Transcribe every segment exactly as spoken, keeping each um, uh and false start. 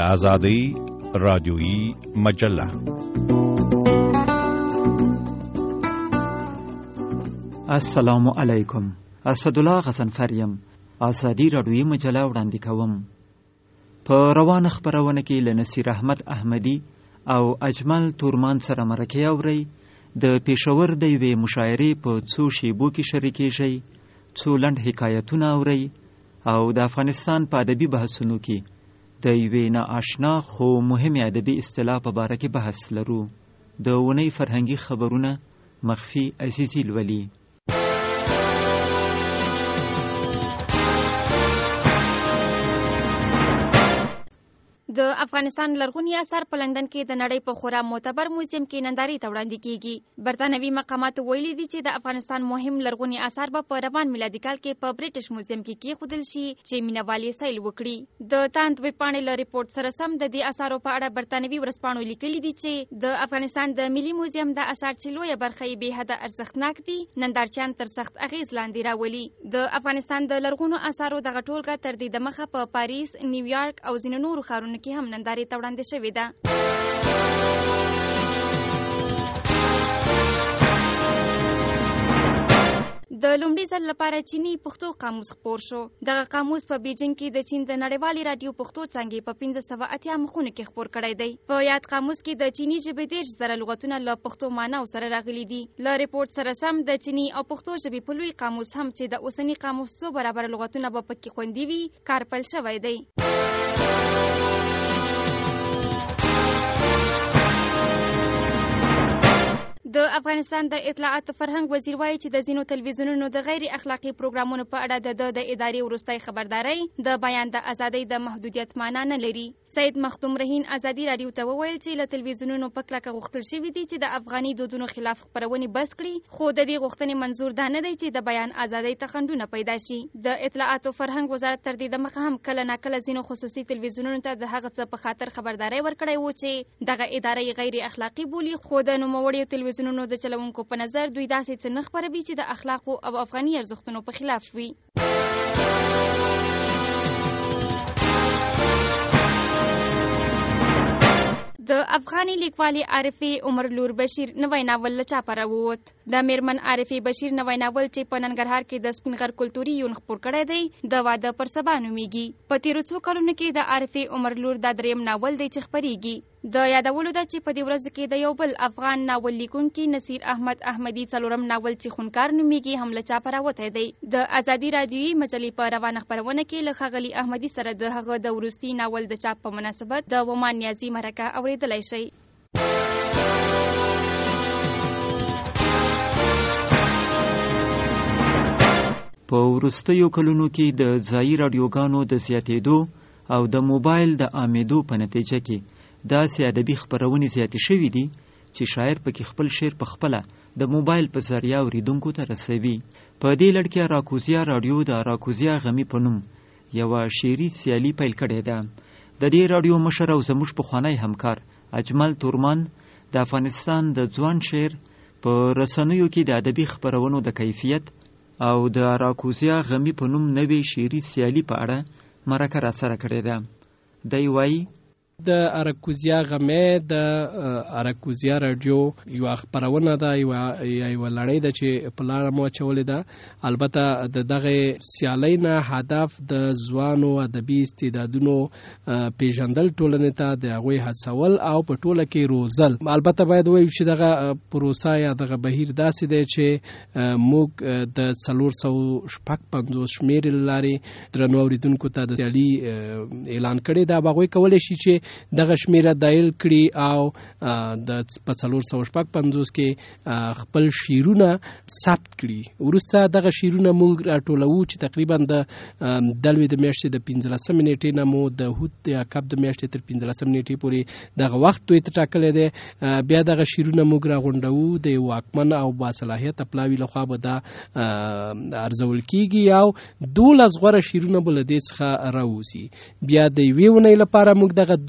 آزادی رادیویی مجله. السلام علیکم. اسدالله غضنفر یم. آزادی رادیویی مجله وړاندې کوم. په روانه خپرونه کې له نصیر احمد احمدي او اجمل تورمان سره مرکه اورئ. د پېښور د یوې مشاعرې په څو شیبو کې شریکېږئ، څو لنډ حکایتونه اورئ او د افغانستان په ادبي بحثونو کې د یوې ناآشنا خو مهمې ادبي اصطلاح په باره کې بحث لرو. د اونۍ فرهنګي خبرونه مخفي عزیزي لولي. د افغانستان لرغوني اثار په لندن کې د نړۍ په خورا معتبر موزیم کې نندارې ته وړاندې کیږي. برتانوي مقاماتو ویلي دي چې د افغانستان مهم لرغوني اثار به په روان میلادي کال کې په بریټش موزیم کې کېښودل شي چې مینوال یې سیل وکړي. د تاند ویبپاڼې له ریپورت سره سم د دې اثارو په اړه برتانوي ورځپاڼو لیکلي دي چې د افغانستان د ملي موزیم د اثار چې لویه برخه یې بې حده ارزښتناک دي، نندارچیان تر سخت اغېز لاندې راولي. د افغانستان د لرغونو اثارو دغه ټولګه تر دې دمخه په پاریس، نیویارک او ځینو نورو ښارونو کې هم نندارې ته وړاندې شوې ده. د لومړي ځل لپاره چینی پښتو قاموس خپور شو. دغه قاموس په بیجینګ کې د چین د نړیوالې رادیو پښتو څانګې په پنځه سوه اتیا مخونو کې خپور کړی دی. په یاد قاموس کې د چینی ژبې دېرش زره لغتونه له پښتو معناو سره راغلي دي. له ریپورت سره سم د چینی او پښتو ژبې په لوی قاموس هم چې د اوسني قاموس څو برابره لغتونه به پکې خوندي وي کار پیل شوی دی. د افغانستان د اطلاعات فرهنګ وزیر وایي چې د ځینو تلویزیونونو د غیر اخلاقي پروګرامونو په اړه د د ادارې وروستۍ خبرداري د بیان د ازادۍ د محدودیت معنا نه لري. سید مختوم رهین ازادي رادیو ته وویل چې له تلویزیونونو په کلکه غوښتل شوي دي چې د افغاني دودونو خلاف خپرونې بس کړي، خو د دې غوښتنې منظور دا نه دی چې د بیان ازادۍ ته خنډونه پیدا شي. د اطلاعات فرهنګ وزارت تر دې دمخه هم کله ناکله ځینو خصوصي تلویزیونونو ته د هغه څه په خاطر خبرداري ورکړی و چې دغه ادارې غیر اخلاقي بولي، خو د نوموړو تلویزیونونو د چلونکو په نظر دوی داسې څه نه خپروي چې د اخلاقو او افغاني ارزښتونو په خلاف وي. د افغاني لیکوالې عارفې عمر لور بشیر نوی ناول له چاپه راووت. د میرمن عارفې بشیر نوی ناول چې په ننګرهار کې د سپین غر کلتوري یون خپور کړی دی د واده پر سبا نومیږي. په تیرو څو کلونو کې د عارفې عمر لور دا دریم ناول دی چې خپریږي. د یادولو ده چې په دې ورځو کې د یو بل افغان ناول لیکونکي نصیر احمد احمدي څلورم ناول چې خونکار نومیږي هم له چاپه راوتی دی. د ازادي رادیویي مجلې په روانه خپرونه کې له ښاغلي احمدي سره د هغه د وروستي ناول د چاپ په مناسبت د ومان نیازي مرکه اورېدلی شئ. په وروستیو کلونو کې د ځایي راډیوګانو د زیاتېدو او د موبایل د عامېدو په نتیجه کې داسې ادبي خپرونې زیاتې شوي دي چې شاعر پکې خپل شعر په خپله د موبایل په ذریعه اورېدونکو ته رسوي. په دې لړ کې راکوزیا راډیو د راکوزیا غمي په نوم یوه شعري سیالي پیل کړې ده. د دې راډیو مشر او زموږ پخوانی همکار اجمل تورمان د افغانستان د ځوان شعر په رسنیو کې د ادبي خپرونو د کیفیت او د راکوزیا غمي په نوم نوې شعري سیالي په اړه مرکه راسره کړې ده. دی وایي د اراکوزیا غمې د اراکوزیا رادیو یو خبرونه ده، یو یو لړۍ ده چې په لاره مو اچولې ده. البته د دغه سیالۍ نه هدف د ځوانو ادبي استعدادونو پیژندل، ټولنې ته د هغوی هڅول او په ټوله کې روزل. البته باید ووایو چې دغه پروسه یا دغه بهیر داسې دی چې موږ د څلور سوه شپږ پنځوس شمېرې له لارې درنو اورېدونکو ته د سیالي اعلان کړی ده. هغوی کولی شي چې دغه شمیره دایل کړي او د په څلور سوه شپږ پنځوس کې خپل شعرونه ثبت کړي. وروسته دغه شعرونه موږ راټولوو چې تقریبا د دلوي د میاشتې د پنځلسمې نیټې نه مو د هوت یا کب د میاشتې تر پنځلسمې نیټې پورې دغه وخت دوی ته ټاکلی دی. بیا دغه شعرونه موږ راغونډوو، د یو واکمن او باصلاحیته پلاوي لخوا به دا ارزول کیږي او دولس غوره شعرونه به له دې څخه راوځي. بیا د یوې اونۍ لپاره موږ دغه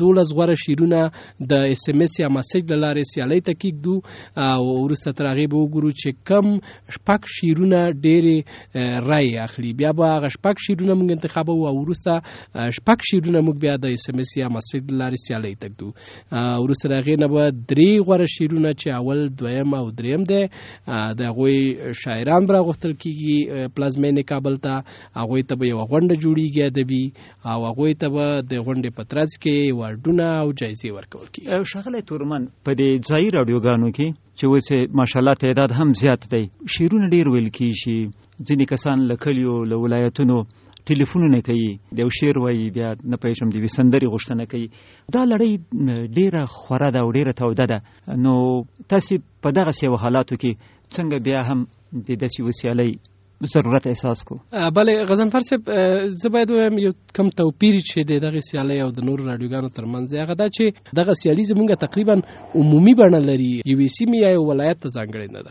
دولس غوره شعرونه د اس ام اس یا میسج له لارې سیالۍ ته کېږدو او وروسته تر هغې به وګورو چې کم شپږ شعرونه ډېرې رایې اخلي. بیا به هغه شپږ شعرونه موږ انتخابوو او وروسته شپږ شعرونه موږ بیا د اس ام اس یا میسج له لارې سیالۍ ته ږدو. وروسته د هغې نه به درې غوره شعرونه چې اول دویم او دریم دی د هغوی شاعران به راغوښتل کېږي پلازمینې کابل ته. هغوی ته به یوه غونډه جوړېږي ادبي او هغوی ته به د غونډې په ترڅ کې ایوارډونه او جایزې ورکول کېږي. ښاغلی تورمن، په دې ځایي راډیوګانو کې چې اوس ماشاءالله تعداد هم زیات دی، شعرونه ډېر ویل کېږي. ځینې کسان له کلیو له ولایتونو ټلیفونونه کوي، د یو شعر وایي، بیا نه پوهېږم د یوې سندرې غوښتنه کوي. دا لړۍ ډېره خوره ده او ډېره توده ده. نو تاسې په دغسې یو حالاتو کې څنګه بیا هم د داسې یوه سیالۍ ضرورت احساس کو؟ بله غضنفر صاحب، زه باید ووایم یو کم توپیر چې د دغې سیالۍ او د نورو راډیوګانو ترمنځ دی، هغه دا چې دغه سیالي زموږ تقریبا عمومي بڼه لري، یوې سیمې یا یو ولایت ته ځانګړې نه ده.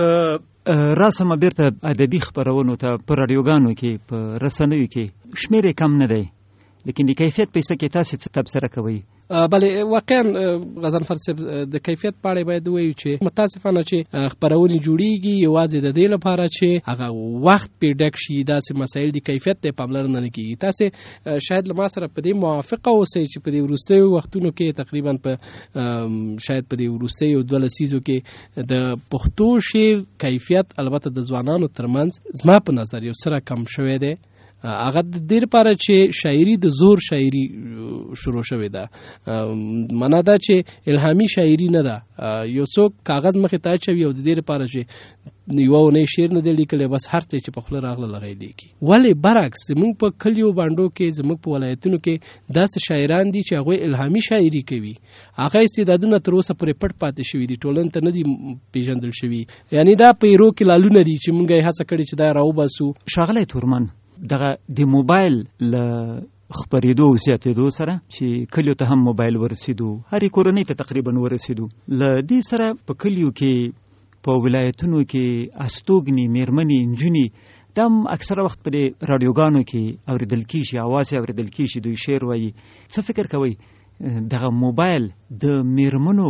که راسمه بیرته ادبي خپرونو ته په راډیوګانو کې په رسنیو کې شمېر یې کم نه دی، لیکن د کیفیت په حصه کې تاسې څه تبصره کوئ؟ بله واقعا غضنفر صاحب د کیفیت په اړه باید ووایو چې متاسفانه چې خپرونې جوړیږي یوازې د دې لپاره چې هغه وخت پرې ډک شي، داسې مسایل د کیفیت ته پاملرنه نه کېږي. تاسې شاید له ما سره په دې موافقه اوسئ چې په دې وروستیو وختونو کې تقریبا په شاید په دې وروستیو دوه لسیزو کې د پښتو شعر کیفیت البته د ځوانانو ترمنځ زما په نظر یو سره کم شوی دی. هغه د دې لپاره چې شاعري د زور شاعري شروع شوې ده، معنا دا چې الهامي شاعري نه ده. یو څوک کاغذ مخې ته اچوي او د دې لپاره چې یوه اونۍ شعر نه دی لیکلی، بس هر څه چې په خوله راغله لغی لیکي. ولې برعکس زموږ په کلیو بانډو کې، زموږ په ولایتونو کې داسې شاعران دي چې هغوی الهامي شاعري کوي، هغه استعدادونه تر اوسه پورې پټ پاتې شوي دي، ټولنې ته نه دي پېژندل شوي. یعنې دا په ایرو کې لالونه دي چې موږ یې هڅه کړې چې دا راوباسو. ښاغلی تورمن، دغه د موبایل له خپرېدو او زیاتېدو سره چې کلیو ته هم موبایل ورسېدو، هرې کورنۍ ته تقریبا ورسېدو، له دې سره په کلیو کې په ولایتونو کې استوګنې میرمنې نجونې دا هم اکثره وخت په دې راډیوګانو کې اورېدل کېږي، اواز یې اورېدل کېږي، دوی شعر وایي. څه فکر کوئ دغه موبایل د میرمنو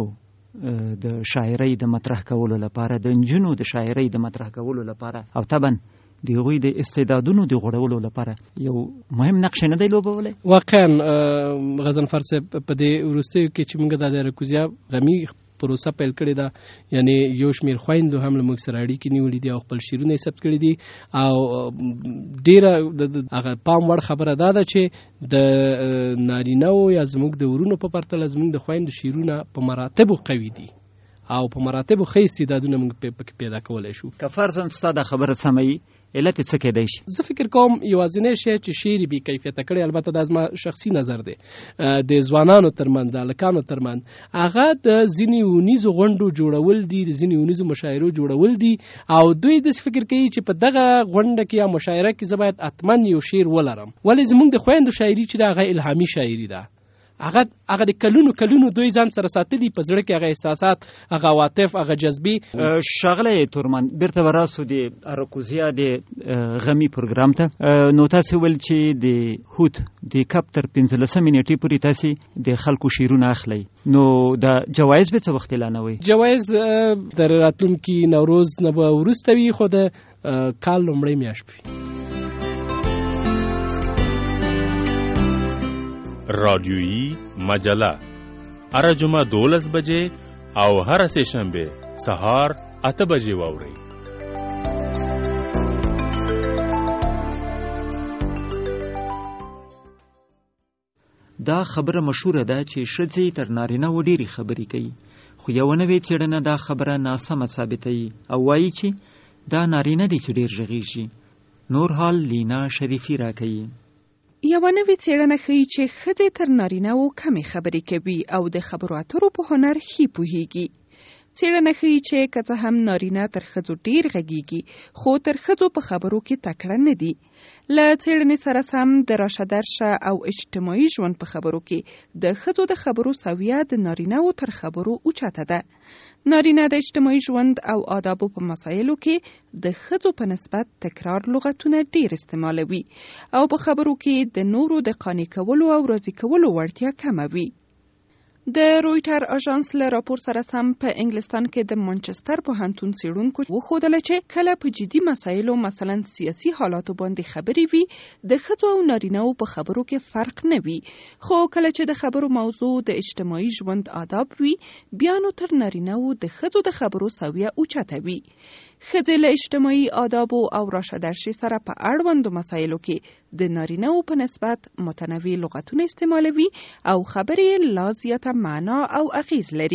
د شاعرۍ د مطرح کولو لپاره، د نجونو د شاعرۍ د مطرح کولو لپاره او طبعا د هغوی د استعدادونو د غوړولو لپاره یو مهم نقش نه دی لوبولی؟ واقعا غضنفر صاحب په دې وروستیو کې چې موږ د اراکوزیا غمي پروسه پیل کړې ده، یعنی یو شمېر خویندو هم له موږ سره اړیکې نیولې دي او خپل شعرونه یې ثبت کړي دي. او ډېره هغه پام وړ خبره دا ده چې د نارینهو یا زموږ د ورونو په پرتله زموږ د خویندو شعرونه په مراتبو قوي دي او په مراتبو ښه استعدادونه موږ پکې پیدا کولی شو. که فرضاً ستا دا خبره سمه وي، علت یې څه کېدی شي؟ زه فکر کوم یوازینی شی چې شعر بې کیفیته کړی، البته دا زما شخصي نظر دی، د ځوانانو ترمنځ د هلکانو ترمنځ هغه د ځینې اونیزو غونډو جوړول دي، د ځینې اونیزو مشاعرو جوړول دي، او دوی داسې فکر کوي چې په دغه غونډه کې یا مشاعره کې زه باید حتما یو شعر ولرم. ولې زموږ د خویندو شاعري چې ده هغه الهامي شاعري ده، هغه هغه د کلونو کلونو دوی ځان سره ساتلي، په زړه کې هغه احساسات، هغه عواطف، هغه جذبې. ښاغلی تورمن، بیرته به راسو د اراکوزیا د غمي پروګرام ته. نو تاسې ویل چې د هوت د کپ تر پنځلسمې نیټې پورې تاسې د خلکو شعرونه اخلئ، نو د جوایز به څه وخت اعلانوئ؟ جوایز تر راتلونکي نوروز نه به وروسته وي، خو د کال لومړۍ میاشت وي. رادیویی مجله هره جمعه دولس بجې او هره سه شنبه سهار اته بجې واورئ. دا خبره مشهوره ده چې ښځې تر نارینهو ډېرې خبرې کوي، خو یوه نوې څېړنه دا خبره ناسمه ثابتوي او وایي چې دا نارینه دی چې ډېر غږېږي. نور حال لینا شریفي راکوي. یوه نوې څېړنه ښیي چې ښځې تر نارینهو کمې خبرې کوي او د خبرو اترو په هنر ښې پوهېږي. څېړنه ښیي چې که څه هم نارینه تر ښځو ډېر غږېږي، خو تر ښځو په خبرو کې تکړه نه دي. له څېړنې سره سم د راشه درشه او اجتماعي ژوند په خبرو کې د ښځو د خبرو سویه د نارینهو تر خبرو اوچته ده. نارینه د اجتماعي ژوند او آدابو په مسایلو کې د ښځو په نسبت تکرار لغتونه ډېر استعمالوي او په خبرو کې د نورو د قانع کولو او راضي کولو وړتیا کمه وي. د رویټر اژانس له راپور سره سم په انګلستان کې د مانچستر پوهنتون څېړونکو وښودله چې کله په جدي مسایلو مثلا سیاسي حالاتو باندې خبرې وي د ښځو او نارینه‌وو په خبرو کې فرق نه وي، خو کله چې د خبرو موضوع د اجتماعي ژوند آداب وي بیا نو تر نارینه‌وو د ښځو د خبرو سویه اوچته وي. ښځې له اجتماعي آدابو او راشدرشي سره په اړوندو مسایلو کې د نارینه‌وو په نسبت متنوع لغتونه استعمالوي او خبرې لا زیاته معنا او اغیز لري.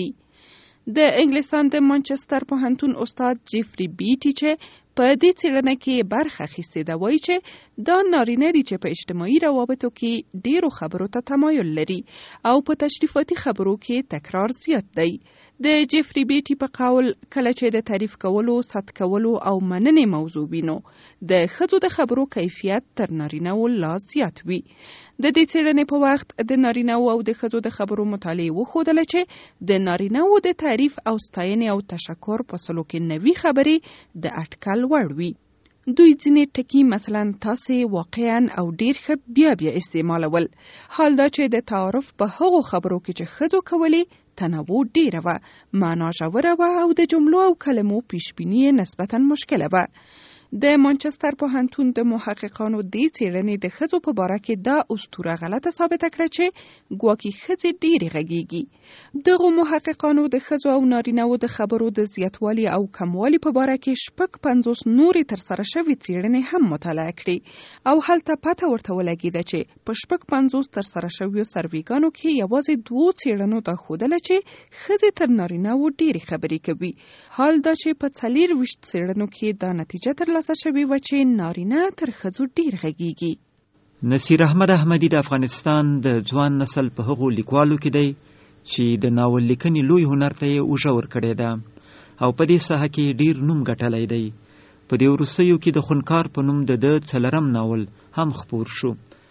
د انګلستان د مانچستر پوهنتون استاد جیفری بیټي چې په دې څېړنه کې برخه اخیستې ده وایي چې دا نارینه دي چې په اجتماعي روابطو کې ډیرو خبرو ته تمایل لري او په تشریفاتي خبرو کې تکرار زیات دی. د جیفری بیټي په قول کله چې د تعریف کولو، سد کولو او مننې موضوع وینو د ښځو د خبرو کیفیت تر نارینه‌وو لا زیات وي. د دې څېړنې په وخت د نارینه‌وو او د ښځو د خبرو مطالعې وښودله چې د نارینه‌وو د تعریف او ستاینې او تشکر په سلو کې نوي خبرې د اټکل وړ وي. دوی ځینې ټکي مثلا تاسې، واقعا او ډیر ښه بیا بیا استعمالول، حال دا چې د تعارف په هغو خبرو کې چې ښځو کولې تنوع ډیره وه، معنا ژوره وه او د جملو او کلمو پیشبیني نسبتا مشکله وه. د مانچستر پوهنتون د محققانو دې څېړنې د ښځو په باره کې دا اسطوره غلطه ثابته کړه چې ګواکې ښځې ډېرې غږېږي. دغو محققانو د ښځو او نارینه‌وو د خبرو د زیاتوالي او کموالي په باره کې شپږ پنځوس نورې ترسره شوې څېړنې هم مطالعه کړې او هلته پته ورته ولګېده چې په شپږ پنځوس ترسره شویو سروېګانو کې یوازې دوو څېړنو دا ښودله چې ښځې تر نارینه‌وو ډېرې خبرې کوي، حال دا چې په څلېرویشت څېړنو کې دا نتیجه تر لاسه شوی و چې نارینه تر ښځو ډیر غږیږي. نصیر احمد احمدی د افغانستان د ځوان نسل په هغو لیکوالو کې دی چې د ناول لیکنې لوی هنر ته یې اوږه ورکړې ده او په دې ساحه کې ډیر نوم ګټلی دی. په دې وروستیو کې د خونکار په نوم د ده څلرم ناول هم خپور شو.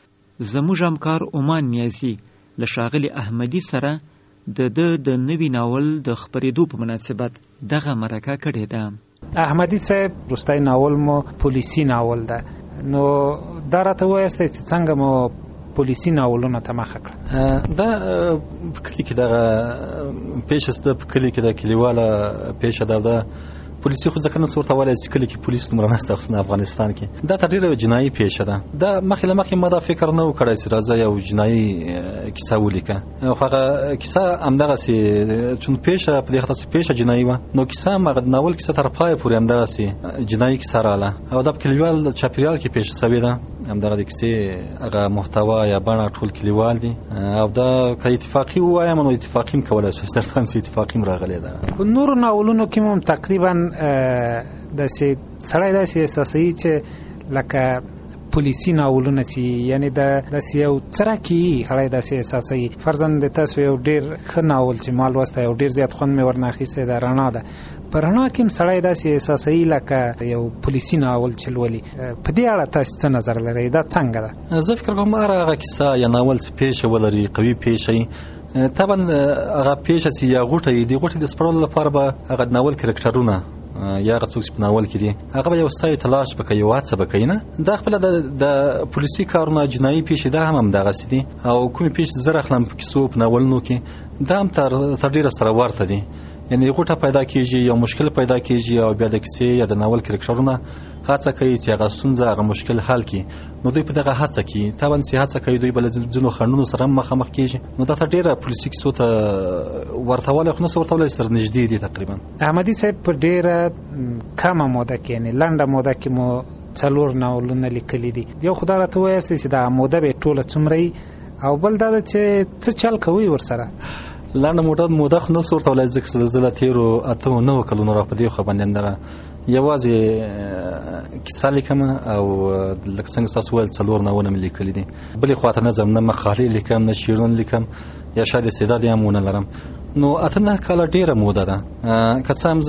زموږ همکار عمان نیازي له ښاغلي احمدي سره د ده د نوي ناول د خپرېدو په مناسبت دغه مرکه کړې ده. احمدی صاحب وروستی ناول مو پولیسي ناول ده، نو دا راته ووایاستئ چې څنګه مو پولیسي ناولونو ته مخه کړه؟ دا په کلي کې دغه پیشه ده، په کلي کې د کلیواله پیشه ده. دا پولیسي خو ځکه نه څه ورته ویلی چې کلي کې پولیس دومره نشته خصوصا افغانستان کې. دا تر ډېره جنایي پیشه ده. دا مخکې له مخکې ما دا فکر نه و کړی چې راځه یو جنایي کیسه ولیکه، خو هغه کیسه همدغسې چون پیشه په دې خاطر چې پیشه جنایي وه، نو کیسه هم هغه ناول کیسه تر پایه پورې همدغسې جنایي کیسه راغله او دا په کلیوال چاپېریال کې پیشه شوې ده. همدغه د کیسې هغه محتوا یا بڼه ټول کلیوال دي او دا که اتفاقي ووایم نو اتفاقي هم کولی شو، صرفا چې اتفاقي هم راغلی ده. نورو ناولونو کې هم تقریبا داسې سړی داسې احساسوي چې لکه پولیسي ناولونه چې یعنی د داسې یو څرکي سړی داسې احساسوي. فرضاً د تاسو یو ډېر ښه ناول چې ما لوستی او ډېر زیات خوند مې ورنه اخیستی ده رڼا ده، په رڼا کې هم سړی داسې احساسوي لکه یو پولیسي ناول چې لولي. په دې اړه تاسو څه نظر لرئ؟ دا څنګه ده؟ زه فکر کوم هغه کیسه یا ناول چې پیشه ولري، قوي پیشه وي، طبعا هغه پیشه چې یا غوټه وي، د غوټې د سپړلو لپاره به هغه د ناول کرکټرونه یا هغه څوک چې په ناول کې دي هغه به یو څه تلاش وکړي، یو هڅه وکړي. نه دا خپله د پولیسي کارونه جنایي پیښې دا هم همدغسې دي او کومې پیښې زه راخلم په کیسو په ناولونو کې دا هم تر ډېره سره ورته دي. یعنې غوټه پیدا کېږي، یو مشکل پیدا کېږي او بیا د کیسې یا د ناول کرکټرونه هڅه کوي چې هغه ستونزه هغه مشکل حل کړي. نو دوی په دغه هڅه کې طبعا چې هڅه کوي دوی به له ځینو خنډونو سره هم مخامخ کېږي. نو دا ته ډېره پولیسي کیسو ته ورته والی خو نهشي ورته ویلی چې سره نږدې دي تقریبا. احمدي صاحب په ډېره کمه موده کې یعنې لنډه موده کې مو څلور ناولونه لیکلي دي. یو خو دا راته ووایاستئ چې دغه موده به یې ټوله څومره او بل دا ده چې څه چل کوئ ورسره؟ لنډه موده موده خو نهشي ورته ویلی ځکه چې زه له تېرو اتو نهو کلونو را په دې خوا باندې همدغه یوازې کیسه لیکم او لکه څنګه تاسو ویل څلور ناولونه مې لیکلي دي. بلې خواته نه ځم، نه مقالې لیکم نه شعرونه لیکم یا شاید استعداد یې هم ونه لرم. نو اته نه کاله ډیره موده ده. که څه هم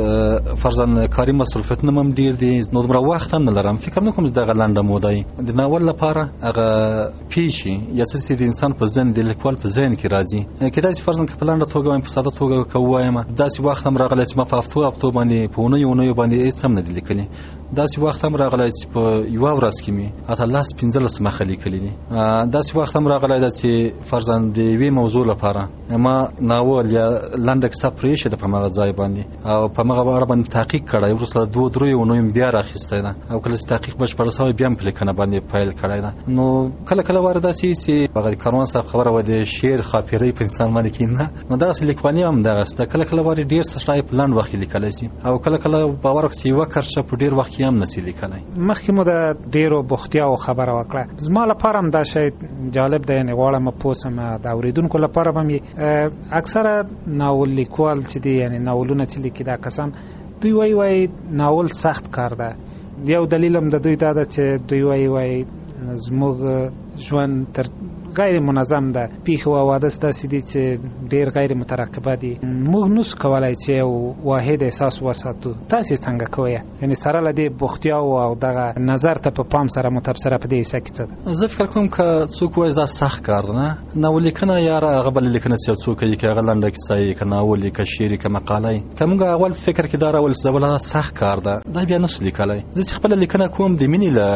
زه فرضاً کاري مصروفیتونه هم ډیر دي، نو دومره وخت هم نه لرم. فکر نه کوم چې دغه لنډه موده د ناول لپاره هغه پیښې یا څه چې د انسان په ذهن د لیکوال په ذهن کې راځي، کېدای شي فرضاً که په لنډه توګه وایم، په ساده توګه که ووایم، داسې وخت هم راغلی چې ما په هفتو هفتو باندې په اونیو اونیو باندې هېڅ هم نه دي لیکلي. داسې وخت هم راغلی چې په یوه ورځ کې مې اتلس پنځلس مخه لیکلي دي. داسې وخت هم راغلی ده چې فرضاً د یوې موضوع لپاره ما ناول یا لنډه کیسه پرېښې ده په همغه ځای باندې او په همغه اړه باندې تحقیق کړی، وروسته دو دریو اونیو مې بیا راخیستی ده او کله چې تحقیق بشپړ شوی بیا مې په لیکنه باندې پیل کړی ده. نو کله کله وارد داسې چې هغه د کاروان صاحب خبره وه د شعر خاپیرۍ په انسان باندې کښېني نه، نو دغسې لیکوالي هم دغسې ده. کله کله وارد ډېر څه سړی په لنډ وخت کې لیکلی شي او کله کله باور وکړه چې یوه کرښه په ډېر وخت کې هم نشي لیکلی. مخکې مو د ډېرو بوختیاو خبره وکړه، زما لپاره هم دا شی جالب دی، یعنې غواړم پوه شم د اورېدونکو لپاره به مې اکثره ناول لیکوال چې دي، یعنې ناولونه چې لیکي دا کسان، دوی وایي وایي ناول سخت کار ده. یو دلیل هم د دوی دا ده چې دوی وایي وایي زموږ ژوند تر غیر منظم ده، پیښې او حوادث داسې دي چې ډېر غیر مترقبه دي، موږ نسو کولی چې یو واحد احساس وساتو. تاسې څنګه کوئ؟ یعنې سره له دې بوختیاو او دغه نظر ته په پام سره متبصره په دې حصه کې څه ده؟ زه فکر کوم که څوک وایي دا سخت کار نه، ناول لیکنه یاره هغه بله لیکنه چې یو څوک یې که هغه لنډه کیسه یې که ناول یې که شعر یې که مقاله یې، که موږ اول فکر کې دا راول چې دا بله سخت کار ده، دا بیا نسو لیکلی. زه چې خپله لیکنه کوم د مینې له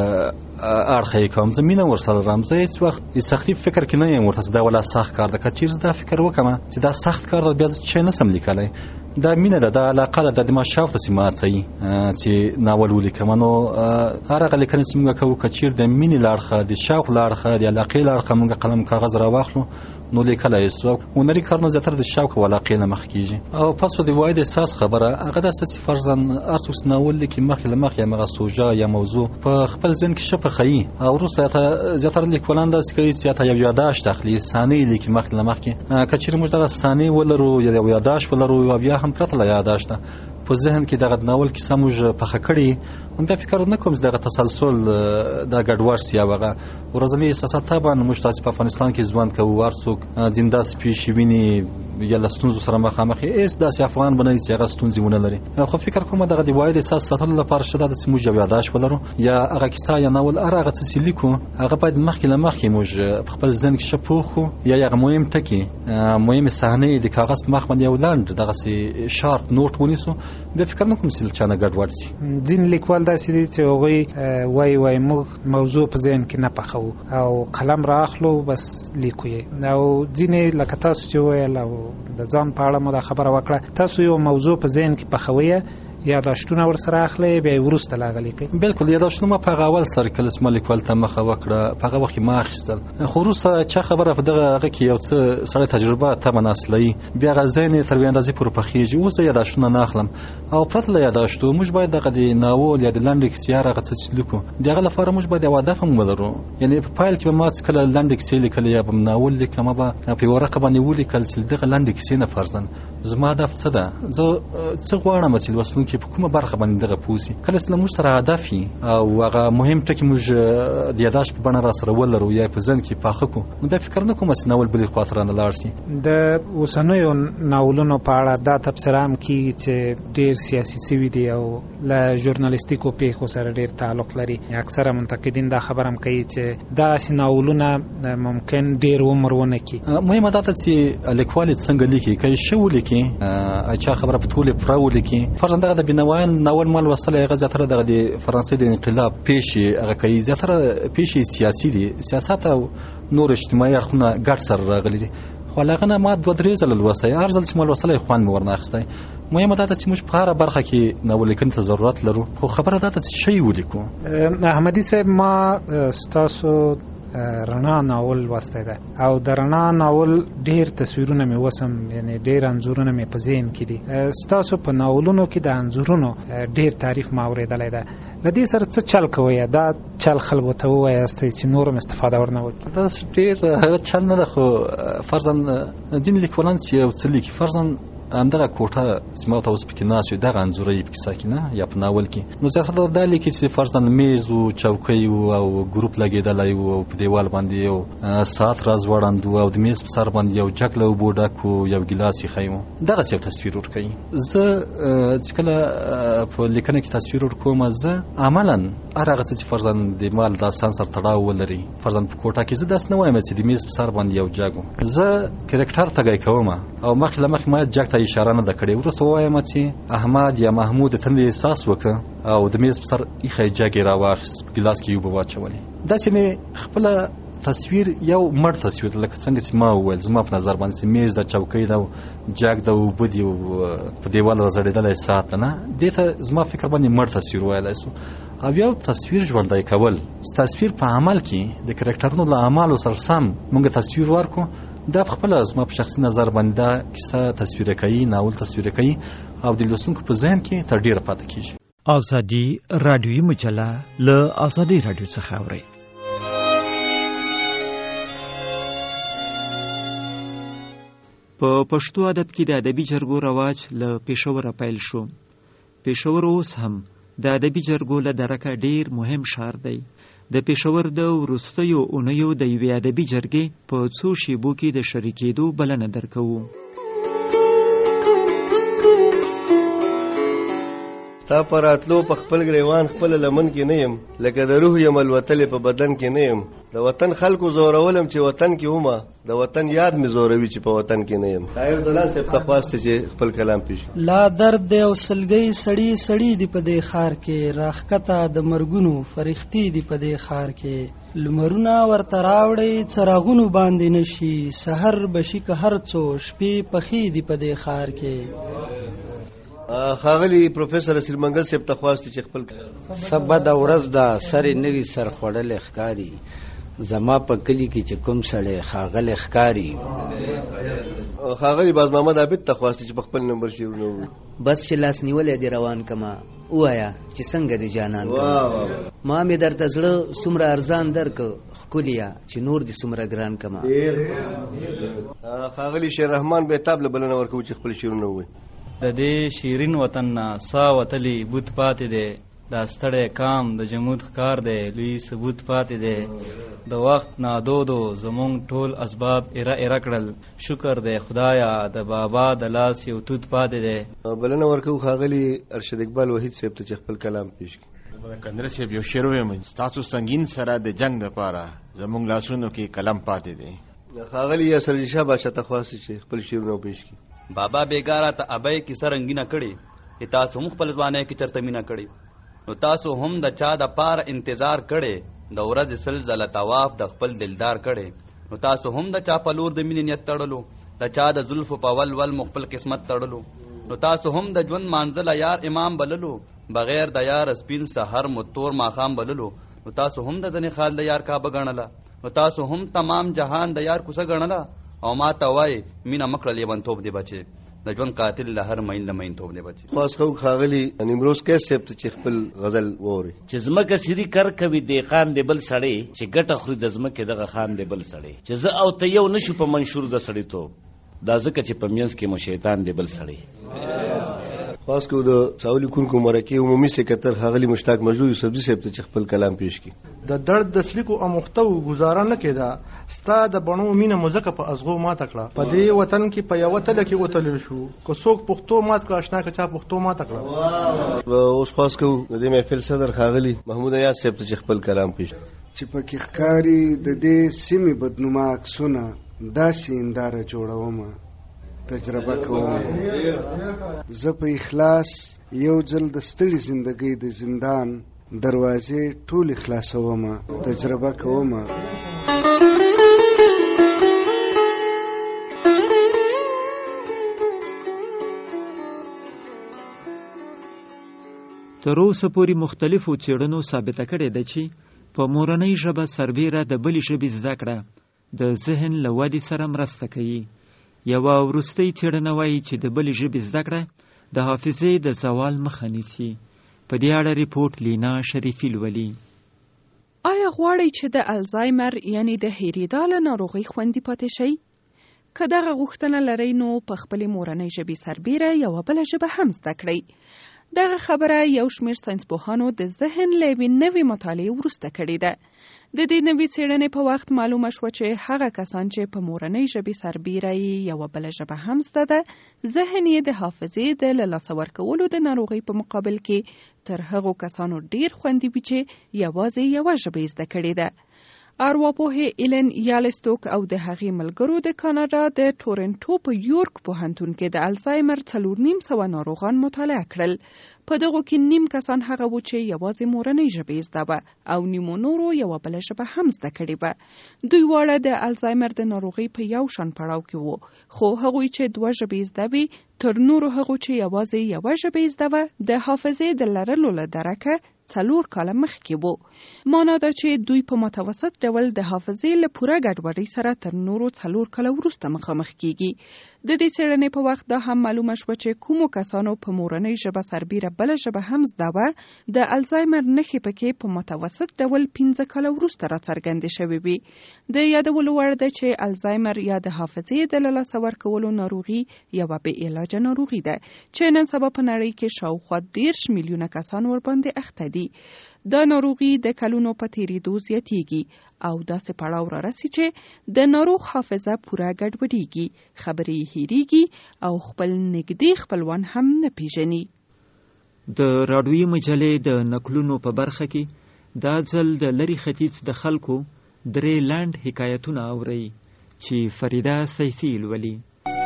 اړخه یې کوم، زه مینه ورسره لرم، زه هېڅ وخت د سختي فکر کې نه یم ورته چې دا ولا سخت کار ده. که چیرې دا فکر وکړم چې دا سخت کار ده، بیا زه شی نسم لیکلی. دا مینه ده، دا علاقه ده، دا د ما شوق ته چې ما هڅوي چې ناول ولیکم. نو هر هغه لیکنې چې موږ کوو، که چیرې د مینې له اړخه، د شوق له اړخه، د علاقې له اړخه موږ قلم کاغذ راواخلو نو لیکلی سو. هنري کارونه زیاتره د شوق او علاقې نه مخ کېږي. او پس په د واحد احساس خبره هغه داسې چې فرضاً هر څوک چې ناول لیکي مخکې له مخکې همغه سوژه یا موضوع په خپل ذهن کې ښه پخوي او وروسته زیاتره لیکوالان داسې کوي چې یا یو یاداشت اخلي، صحنې لیکي مخکې له مخکې. که چیرې موږ دغه صحنې ولرو یا یو یاداشت ولرو او بیا هم پرته له یاداشته په ذهن کې دغه ناول کیسه موږ پخه کړي، بیا فکر نه کوم چې دغه تسلسل دا ګډوډ سي. هغه ورځني احساسات طبعا موږ تاسو په افغانستان کې ژوند کوو، هر څوک زنده پیښې ویني یا له ستونزو سره مخامخ یې، هېڅ داسې افغان به نه وي چې هغه ستونزې ونه لري. خو فکر کوم دغه د واحد احساس ساتلو لپاره ښه ده چې موږ یو یاداشت ولرو یا هغه کیسه یا ناول هر هغه څه چې لیکو هغه باید مخکې له مخکې موږ په خپل ذهن کې ښه پوه کړو، یا هغه مهم ټکي، مهمې صحنې د کاغذ په مخ باندې یو لنډ دغسې شارپ نوټ ونیسو. بیا فکر نه کوم چې له چا نه ګډوډ شي. ځینې لیکوال داسې دي چې هغوی وایي وایي موږ موضوع په ذهن کې نه پخوو او قلم را اخلو بس لیکو یې، او ځینې لکه تاسو چې وویل او د ځان په اړه مو دا خبره وکړه، تاسو یو موضوع په ذهن کې پخوئ، یاداشتونه ورسره اخلي، بیا وروسته لا غلي کوي. بالکل یاداشتونه ما په اول سره کله سم لیکوال ته مخه وکړه، په هغه وخت ما اخیستل، خو وروسته چې خبره په دغه هغه کې یو څه سره تجربه ته مناسلي، بیا غزنې تر وې اندازې پورې پخېږي. اوس یاداشتونه نه اخلم او پرته له یاداشتو موږ باید دغه د ناول یا د لنډ کیسې هغه څه چې لیکو دغه لپاره موږ باید یو هدف هم ولرو. یعنی په پایل کې به ما کله لنډ کیسې لیکل یا به ناول لیکم، به په ورقه باندې ولیکل چې دغه لنډ کیسې نه فرضاً زما هدف څه ده، زه څه غواړم چې لوستونکي په کومه برخه باندې دغه پوسی. کله چې موږ سره هدف او هغه مهم ټکی موږ د یاداشت په بڼه را سره ولرو یا په ځن کې پاخه کو، نو بیا فکر نه کوم چې ناول بلې خاطر نه لاړ شي. د اوسنیو ناولونو په اړه دا تبصره هم کیږي چې ډیر سیاسي سوي دي او له ژورنالیستیکو پیښو سره ډیر تعلق لري. اکثره منتقدین دا خبره هم کوي چې دا ناولونه ممکن ډیر عمر ونه کړي. مهمه ده چې لیکوال څنګه لیکي، کوي شو لیکي، اچھا خبره په ټوله پرو لیکي. فرضاً دغه د بنوان ناول مال وصله هغه زیاتره دغه د فرانسې د انقلاب پیښې هغه کوي، زیاتره پیښې سیاسي دي، سیاست او نور اجتماعي اړخونه ګډ سره راغلي دي. خو هغه نه ما دوه درې ځله لوستی، هر ځل چې ما لوستلی خوند مې ورنه اخیستی. مهمه دا ده چې موږ په هره برخه کې ناول لیکنې ته ضرورت لرو، خو خبره دا ده چې شی ولیکو. احمدي صاحب، ما ستاسو رڼا ناول لوستی ده او د رڼا ناول ډیر تصویرونه مې وسم، یعنی ډیر انځورونه مې په ذهن کې دي. ستاسو په ناولونو کې د انځورونو ډیر تعریف ما اورېدلی ده، له دې سره څه چل کوئ؟ دا چل خلکو ته ووایاستئ چې نور هم استفاده ورنه وکړي؟ دا ډیر هغه چل نه ده، خو فرضاً ځینې لیکوالان چې یو څه لیکي، فرضاً همدغه کوټه چې ما ته اوس پکې ناست وي دغه انځوره یې پکې ساکنه یا په ناول کې نو زیاتره دا لیکي چې فرضاً میز و چوکۍ و او ګروپ لګېدلی و او په دیوال باندې یو ساعت راځوړند و او د میز په سر باندې یو جګ له اوبو ډک و یو ګیلاس ایښی و دغسې یو تصویر ورکوي. زه چې کله په لیکنه کې تصویر ورکوم زه عملا هر هغه څه چې فرضاً د مال داستان سره تړاو ولري فرضاً په کوټه کې زه داسې نه وایم چې د میز په سر باندې یو جګ و زه کرکټر تږی کوم او مخکې له مخکې ما جګ ته اشاره نه ده کړې وروسته ووایم چې احمد یا محمود د تندې احساس وکړه او د میز په سر ایښی جګ یې راواخیست په ګیلاس کې یې اوبه واچولې. داسې مې خپله تصویر یو مړ تصویر لکه څنګه چې ما وویل زما په نظر باندې چې میز د چوکۍ ده جګ د اوبه دي په دیوال راځړېدلی ساعت ده نه دې ته زما فکر باندې مړ تصویر ویلی سو او یو تصویر ژوندی کول چې تصویر په عمل کې د کرکټرونو له اعمالو سره سم موږ تصویر ورکړو دا په خپله زما په شخصي نظر باندې دا کیسه تصویره کوي ناول تصویره کوي او د لوستونکو په ذهن کې تر ډېره پاتې کېږي. ازادي رادیویي مجله له ازادي رادیو څخه اورئ. په پښتو ادب کې د ادبي جرګو رواج له پېښوره پیل شو. پېښور اوس هم د ادبي جرګو له درکه ډیر مهم ښار دی. د پېښور د وروستیو اونیو د یوې ادبي جرګې په څو شیبو کې د شریکېدو بلنه درکوو. تا پر راتلو په خپل ګریوان خپل لمن کې نه یم لکه د روح یم الوتلې په بدن کې نه یم د وطن خلکو زورولم چې وطن کې ومه د وطن یاد مې زوروي چې په وطن کې نه یم. شاعر دلان صاحب ته خواسته چې خپل کلام پیش لا درد دی او سلګۍ سړی سړی دی په دې خار کې راخکته د مرګونو فرښتې دی په دې خار کې لمرونه ورته راوړی څراغونو باندې نشي سحر بشي که هر څو شپې پخې دی په دې خار کې. خاغلی پروفیسور اسیر منګل صاحب ته خواسته چې خپل سبا د ورځ د سر نوی سر خوړل ښکاری زما په کلی کې چې کوم سړی خاغل ښکاری. خاغلی باز محمد عابد ته خواسته چې خپل نمبر شیرونه وي بس چې لاس نیولې دی روان کما وایا چې څنګه دی جانان کما ما مې درته زړه څومره ارزان درک خکولیا چې نور دی څومره ګران کما. خاغلی شیر رحمان بیتاب له بلنه ورکو چې خپل شیرونه وي. د دې شیرین وطن نه سا وتلی بوت پاتې دی دا ستړی کام د جمود ښکار دی لوی ثبوت پاتې دی د وخت نادودو زمونږ ټول اسباب ایره ایره کړل شکر دی خدایا د بابا د لاس یو توت پاتې دی. بلنه ورکو خاغلی ارشد اقبال وحید صاحب ته چې خپل کلام پیش کړي. کندر صاحب یو شعر وایم ستاسو سنگین سره د جنگ لپاره زمونږ لاسونو کې قلم پاتې دی. خاغلی یا سرجی شاه بادشاہ ته خواسته چې خپل شعرونه پیش کړي. بابا بیګاره ته ابای کی سرنګینه کړي تاسو هم خپل ځوانۍ کې چرته مینا کړي نو تاسو هم د چا د پار انتظار کړي د ورځ سلزله طواف د خپل دلدار کړي نو تاسو هم د چا په لور د مینې نیت تړلو د چا د زلف په ول ول مخبل قسمت تړلو نو تاسو هم د ژوند مانځله یار امام بللو بغیر د یار سپین سحر متور ماخام بللو نو تاسو هم د ځنې خال د یار کعبه ګڼله نو تاسو هم تمام جهان د یار کوڅه ګڼله او ما ته وای مینا مکړه لیونتوب دی بچي د ژوند قاتل له هر مین لمین توب دی بچي. خاص خو خاغلی نیمروز کې سپت چې خپل غزل ووري چې زمکه شری کر کوي د خان دی بل سړی چې ګټه خوري د زمکه دغه خان دی بل سړی چې زه او ته یو نشو په منشور د سړی ته دا ځکه چې په مینس کې مو شیطان دی بل سړی. خاص کو د ساولی کونکو مرکه عمومي سکرټر خاغلی مشتاق مجروح یوسفزی صاحب ته چې خپل کلام پیش کړي. د درد د سلیکو او مختو گزاره نه کېده ستا د بڼو مینه مزکه په ازغو ما تکړه په دې وطن کې په یو تل کې وتل شو کو څوک پښتو مات کړه آشنا کچا پښتو ما تکړه. اوس خاص کو د دې محفل صدر خاغلی محمود یاد صاحب ته چې خپل کلام پیش چې په کې ښکاری د دې سیمې بدنما عکسونه داسې انداره جوړوم تجربه کوم زه په اخلاص یو ځل د ستړي زندګۍ د زندان دروازې ټول خلاصوم تجربه کوم. تر اوسه پورې مختلفو څېړنو ثابته کړې ده چې په مورنۍ ژبه سربیره د بلې ژبې زده کړه د ذهن له ودې سره مرسته کوي. یوه وروستۍ څېړنه وایي چې د بلې ژبې زده کړه د حافظې د زوال مخه نیسي. په دې اړه ریپورټ لینا شریفي لولي. آیا غواړئ چې د الزایمر یعنی د هیریدا له ناروغۍ خوندي پاتې شئ؟ که دغه غوښتنه لرئ نو په خپلې مورنۍ ژبې سربیره یوه بله ژبه هم زده کړئ. دغه خبره یو شمېر ساینسپوهانو د ذهن له یوې نوې مطالعې وروسته کړې ده. د دې نوې څېړنې په وخت معلومه شوه چې هغه کسان چې په مورنۍ ژبې سربیره یې یوه بله ژبه هم زده ده، ذهن یې د حافظې د له لاسه ورکولو د ناروغۍ په مقابل کې تر هغو کسانو ډیر خوندي وي چې یوازې یوه ژبه یې زده کړې ده. ارواپوهې ایلن یالستوک او د هغې ملګرو د کاناډا د ټورنټو په یورک پوهنتون کې د الزایمر څلور نیم سوه ناروغان مطالعه کړل. په دغو کې نیم کسان هغه وو چې یوازې مورنۍ ژبه یې زده وه او نیمو نورو یوه بله ژبه هم زده کړې وه. دوی واړه د الزایمر د ناروغۍ په یو شان پړاو کې وو، خو هغوی چې دوه ژبې زده وي تر نورو هغو چې یوازې یوه ژبه یې زده وه د حافظې د لرلو له درکه څلور کاله مخکې وو. معنا ده چې دوی په متوسط ډول د حافظې له پوره ګډوډۍ سره تر نورو څلور کاله وروسته مخامخ کیږي. د دې څېړنې په وخت دا هم معلومه شوه چې کومو کسانو په مورنۍ ژبه سربیره بله ژبه هم زده وه د الزایمر نښې پکې په متوسط ډول پنځه کاله وروسته راڅرګندې شوې وي. د یادولو وړ ده چې الزایمر یا د حافظې د له لاسه ورکولو ناروغي یوه بې علاجه ناروغي ده چې نن سبا په نړۍ کې شاوخوا دېرش میلیونه کسان ورباندې اخته دي. دا ناروغي د کلونو په تیریدو زیاتیږي او داسې پړاو را رسي چې د ناروغ حافظه پوره ګډوډیږي، خبرې یې هېریږي او خپل نږدې خپلوان هم نه پیژني. د راډیویي مجلې د نقلونو په برخه کې دا ځل د لرې ختیځ د خلکو درې لنډ حکایتونه اورئ چې فریده سیفي لولي.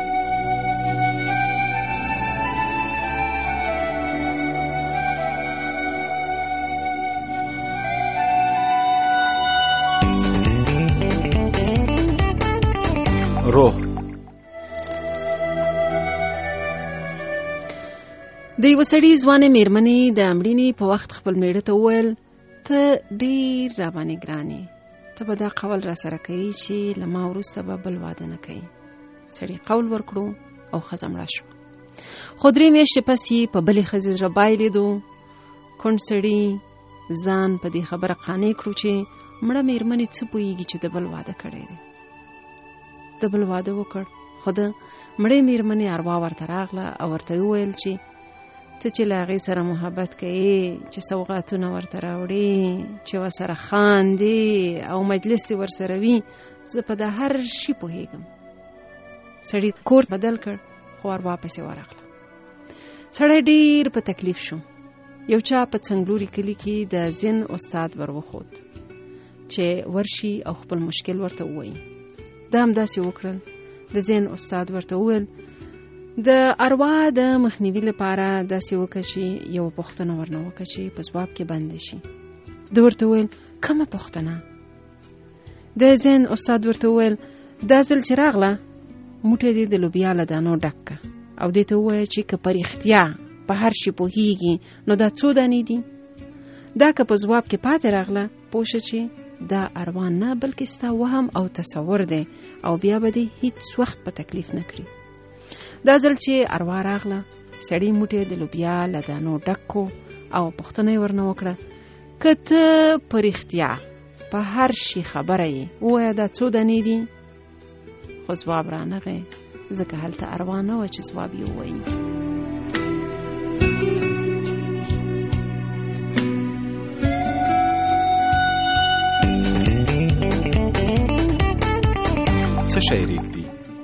روح د یوه سړي ځوانې مېرمنې د مړینې په وخت خپل میړه ته وویل ته ډېر راباندې ګران یې، ته به دا قول را سره کوي چې له ما وروسته به بل واده نه کوي. سړي قول ورکړو او ښځه مړه شوه. خو درې میاشتې پس یې په بلې ښځې زړه بایلېدو. کونډ سړي ځان په دې خبره قانع کړو چې مړه مېرمنې څه پوهېږي چې د بل واده کړی دی. د بل واده وکړ، خو د مړې مېرمنې اروا ورته راغله او ورته وویل چې ته چې له هغې سره محبت کوې، چې سوغاتونه ورته راوړې، چې ورسره خاندې او مجلس دې ورسره وي، زه په دا هر شي پوهېږم. سړي کور بدل کړ، خو اروا پسې ورغله. سړی ډېر په تکلیف شو. یو چا په څنګلوري کلي کې د زین استاد ور وښود چې ورشي او خپل مشکل ورته ووایي. دا هم داسې وکړل. د زین استاد ورته وویل د اروا د مخنیوي لپاره داسې وکړه چې یوه پوښتنه ورنه وکړه چې په ځواب کې بندې شي. ده ورته وویل کومه پوښتنه؟ د زین استاد ورته وویل دا ځل چې راغله موټی دې د لوبیا له دانو ډک کړه او دې ته ووایه چې که په رښتیا په هر شي پوهېږي نو دا څو دانې دي؟ دا که په ځواب کې پاتې راغله پوه شه چې دا اروا نه بلکې ستا وهم او تصور دی او بیا به دې هیڅ وخت په تکلیف نه کړي. دا ځل چې اروا راغله سړي موټی د لوبیا له دانو ډک کو او پوښتنه یې ورنه وکړه که ته په رښتیا په هر شي خبره یې ووایه دا څو دانې دي؟ خو ځواب رانغی ځکه هلته اروا نه وه چې ځواب یې ووایي. څه شی ریږدي؟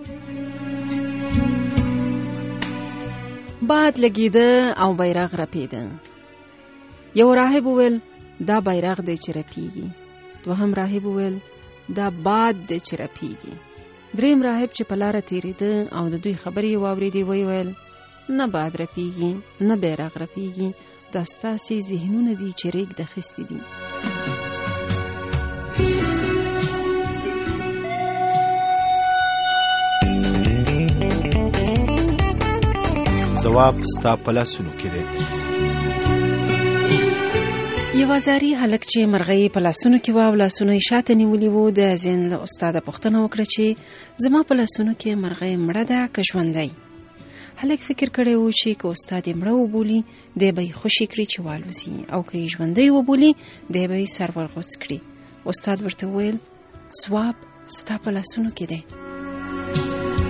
باد لګېده او بیرغ رپېده. یو راهب وویل دا بیرغ دی چې رپېږي. دوهم راهب وویل دا باد دی چې رپېږي. دریم راهب چې په لاره تېرېده او د دوی خبرې یې واورېدې ویې ویل نه باد رپېږي نه بیرغ رپېږي، دا ستاسې ذهنونه دي چې ریږد اخیستي دي. ځواب ستا په لاسونو کې دی. یو ازاري هلک چې مرغۍ په لاسونو کې وه او لاسونه یې شاته نیولي وو د زین له استاده پوښتنه وکړه چې زما په لاسونو کې مرغۍ مړه ده که ژوندی؟ هلک فکر کړی و چې که استاد یې مړه وبولي دی به یې خوشي کړي چې والوزي او که یې ژوندی وبولي دی به یې سر ورغوڅ کړي. استاد ورته وویل ځواب ستا په لاسونو کې دی.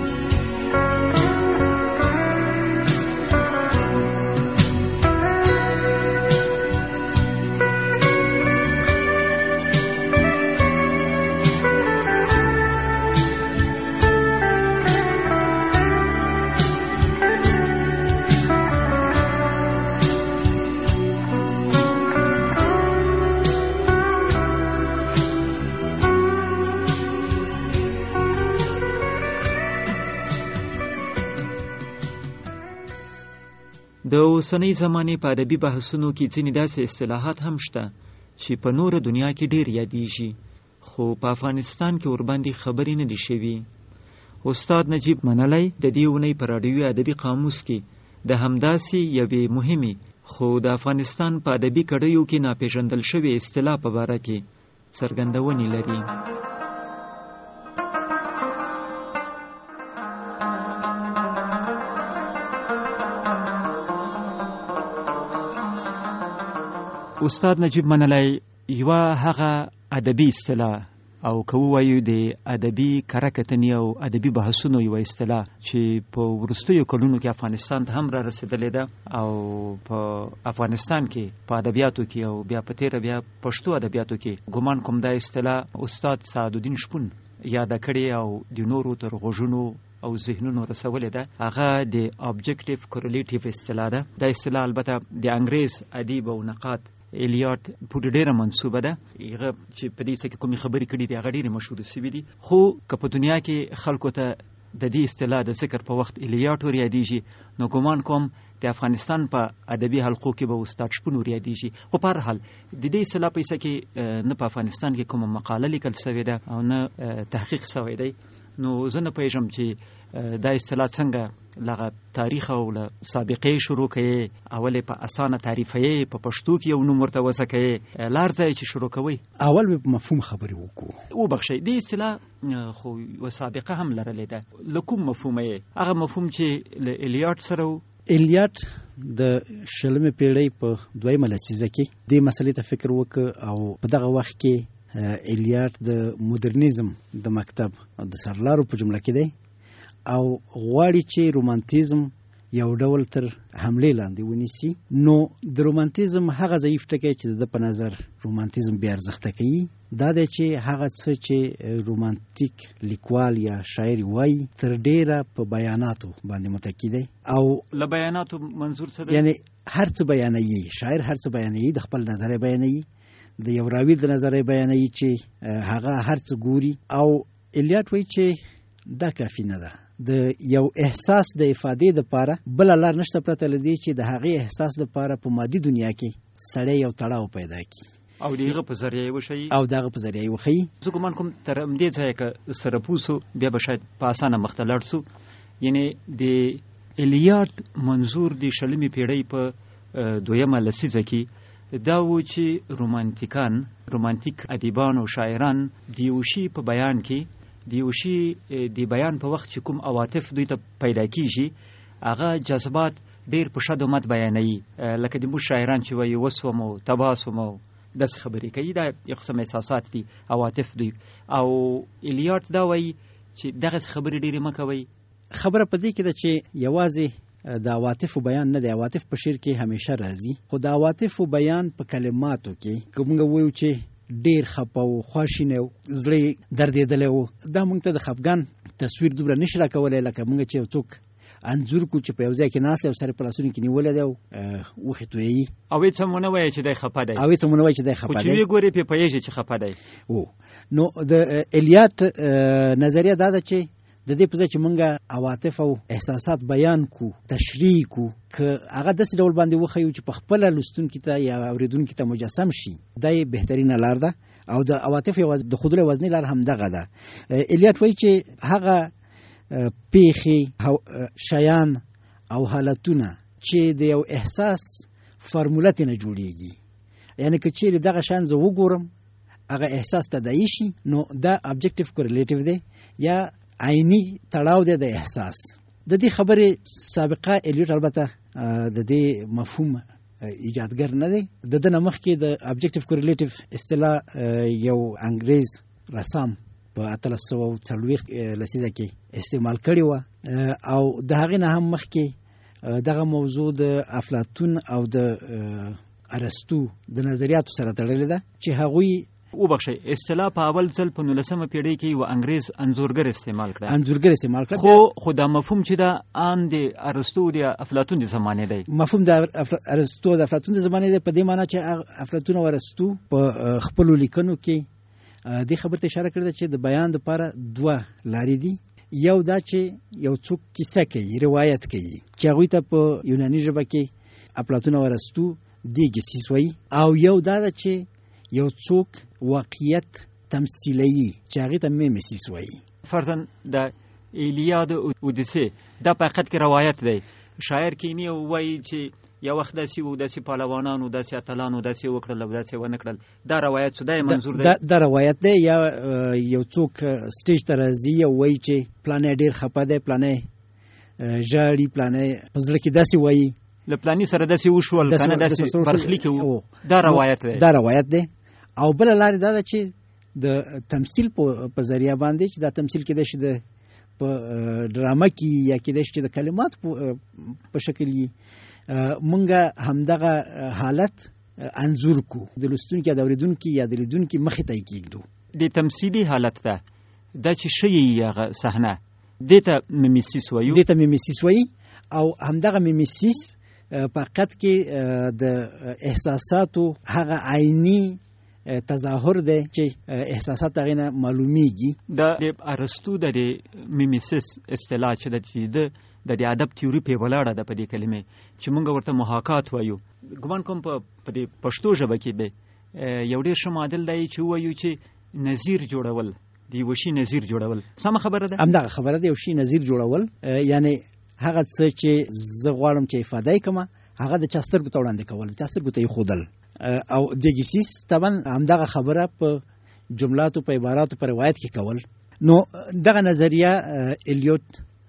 د اوسنۍ زمانې په ادبي بحثونو کې ځینې داسې اصطلاحات هم شته چې په نوره دنیا کې ډېر یادېږي، خو په افغانستان کې ورباندې خبرې نه دي شوي. استاد نجیب منلی د دې اونۍ په راډیوي ادبي قاموس کې د همداسې یوې مهمې خو د افغانستان په ادبي کړیو کې ناپېژندل شوې اصطلاح په باره کې څرګندونې لري. استاد نجیب منلی یوه هغه ادبي اصطلاح او که ووایو د ادبي کره کتنې او ادبي بحثونو یوه اصطلاح چې په وروستیو کلونو کې افغانستان ته هم را رسېدلې ده او په افغانستان کې په ادبیاتو کې او بیا په تېره بیا پښتو ادبیاتو کې ګمان کوم دا اصطلاح استاد سعدالدین شپون یاده کړې او د نورو تر غوږونو او ذهنونو رسولې ده. هغه د ابجکټیو کورلیټیو اصطلاح ده. دا اصطلاح البته د انګریز ادیب او نقاد الیاټ پورې ډېره منسوبه ده. هغه چې په دې څه کې کومې خبرې کړي دي هغه ډېرې مشهورې سوي دي، خو که په دنیا کې خلکو ته د دې اصطلاح د ذکر په وخت الیاټ ور یادېږي، نو ګمان کوم د افغانستان په ادبي حلقو کې به استاد شپون ور یادېږي. خو په هر حال د دې اصطلاح په څه کې نه په افغانستان کې کومه مقاله لیکل سوې ده او نه تحقیق سوی دی، نو زه نه پوهېږم چې دا اصطلاح څنګه لغه تاریخ او له سابقې شروع کوي، اول په اسانه تعریفوي، په پښتو کې یو نوم ورته وضع کوي، لار ځای چې شروع کوي اول به په مفهوم خبرې وکړو. وبخښئ دې اصطلاح خو یوه سابقه هم لرلې ده. له کوم مفهومه یې؟ هغه مفهوم چې له الیاټ سره و. الیاټ د شلمې پیړۍ په دویمه لسیزه کې دې مسلې ته فکر وکړ او په دغه وخت کې الیاټ د مدرنیزم د مکتب د سرلارو په جمله کې دی او غواړي چې رومانتیزم یو ډول تر حملې لاندې ونیسي. نو د رومانتیزم هغه ضعیف ټکی چې د په نظر رومانتیزم بې ارزښته کوي دا دی چې هغه څه چې رومانتیک لیکوال یا شاعر وایي تر ډیره په بیاناتو باندې متکی دی. او له بیاناتو منظور څه دی؟ یعنی هر څه بیانوي، شاعر هر څه بیانوي، د خپل نظر بیانوي، د یو راوي د نظر بیانوي چې هغه هر څه ګوري. او الیاټ وایي چې دا کافي نه ده، د یو احساس د افادې دپاره بل لار نشته پرته له دې چې د هغې احساس دپاره په مادي دنیا کې سړی یو تړاو پیدا کړي او د هغه په ذریعه یې وښیي او د هغه په ذریعه یې وښیي. زه ګمان کوم تر همدې ځایه که سره پوه سو بیا به شاید په اسانه مخته لاړ سو. یعنې د الیاټ منظور د شلمې پیړۍ په دویمه لسیزه کې دا و چې رومانتیکان رومانتیک ادیبان او شاعران د یو شي په بیان کې د یو شي د بیان په وخت چې کوم عواطف دوی ته پیدا کیږي هغه جذبات ډېر په شد و مد بیانوي، لکه د موږ شاعران چې وایي وسوم او تباه سوم او داسې خبرې کوي، دا یو قسم احساسات دي، عواطف دوی. او الیاټ دا وایي چې دغسې خبرې ډېرې مه کوئ. خبره په دې کې ده چې یوازې د عواطفو بیان نه دی، عواطف په شعر کې همیشه راځي، خو د عواطفو بیان په کلماتو کې که موږ وایو چې ډیر خپه و، خواشینی و، زړه یې دردېدلی و، دا موږ ته د خفګان تصویر دومره نشي راکولی لکه موږ چې یو څوک انځور کو چې په یو ځای کې ناست دی او سر یې په لاسونو کې نیولی دی او وښې تویوي او هېڅ هم ونه وایي چې دی خفه دی او هېڅ هم ونه وایي چې دی خفه دی، خو چې ویې ګورې پرې پوهېږي چې خفه دی. او نو د الیاټ نظریه دا ده چې د دې په ځای چې موږ عواطف او احساسات بیان کو، تشریح کو، که هغه داسې ډول باندې وښیو چې په خپله لوستونکي ته یا اورېدونکي ته مجسم شي، دا یې بهترینه لار ده. او د عواطف د ښودلو یوازینۍ لار هم دغه ده. الیاټ وایي چې هغه پیښې، شیان او حالتونه چې د یو احساس فرموله ترې نه جوړېږي، یعنې که چیرې دغه شیان زه وګورم هغه احساس تداعي شي، نو دا ابجکټیو کورلیټیو دی یا عیني تړاو دی د احساس. د دې خبرې سابقه الیاټ البته د دې مفهوم ایجادګر نه دی. د ده نه مخکې د ابجکټیو کورلیټیو اصطلاح یو انګریز رسام په اتلس سوه څلوېښت لسیزه کې استعمال کړې وه او د هغې نه هم مخکې دغه موضوع د افلاطون او د ارسطو د نظریاتو سره تړلې ده چې هغوی وبخښئ اصطلاح په اول ځل په نولسمه پیړۍ کې یو انګریز انځورګر استعمال کړه انځورګر استعمال کړه خو خو دا مفهوم چې دا ان د ارسطو د افلاطون د زمانې دی مفهوم د ارسطو د افلاطون د زمانې دی په دې معنی چې افلاطون او ارسطو په خپل لیکنو کې د خبرې ته اشاره کړې ده چې د بیان لپاره دوه لارې دي. یو دا چې یو څوک کیسه کوي، روایت کوي، چې هغوی ته په یوناني ژبه کې افلاطون او ارسطو دیګسیس وایي، او یو دا ده چې یو څوک واقعیت تمثیلوي چې هغې ته میمیسیس وایي. فرضاً د ایلیاد او اودیسې دا په حقیقت کې روایت دی. شاعر کینی او وایي چې یو وخت داسې و، داسې پهلوانانو، داسې اتلانو داسې وکړل او داسې ونه کړل. دا روایت شو، دا منظور دی؟ دا روایت دی. یا یو څوک سټیج ته راځي او وایي چې پلانی ډېر خفه دی، پلانی ژاړي، پلانی په زړه کې داسې وایي، له پلاني سره داسې وشول، کنه داسې برخلیک و. دا روایت دی. دا روایت دی. او بله لارې دا ده چې د تمثیل په ذریعه باندې چې دا تمثیل کېدای شي د په ډرامه کې یا کېدای شي چې د کلماتو په شکل وي، مونږ همدغه حالت انځور کو، د لوستونکي یا د اورېدونکي یا د لیدونکي مخې ته یې کېږدو. د تمثیلي حالت ته دا چې ښیي هغه صحنه، دې ته میمیسیس وایو. دې ته میمیسیس وایي. او همدغه میمیسیس په حقیقت کې د احساساتو هغه عیني تظاهر دی چې احساسات هغې نه معلومیږي. د ارسطو د میمیسیس اصطلاح چې د د دې ادب تیوري په ولاړه ده په دې کلمې چې موږ ورته محاکات وایو. ګمان کوم په دې پښتو ژبه کې به یو ډېر ښه معادل دی چې وایو چې نظیر جوړول، د یو شي نظیر جوړول. سمه خبره ده؟ همدغه خبره ده، یو شي نظیر جوړول. یعنی هغه څه چې زه غواړم چې افاده یې کړم هغه د چا سترګو ته وړاندې کول، د چا سترګو ته یې ښودل. او دیګسیس طبعا همدغه خبره په جملاتو، په عباراتو، په روایت کې کول. نو دغه نظریه الیوت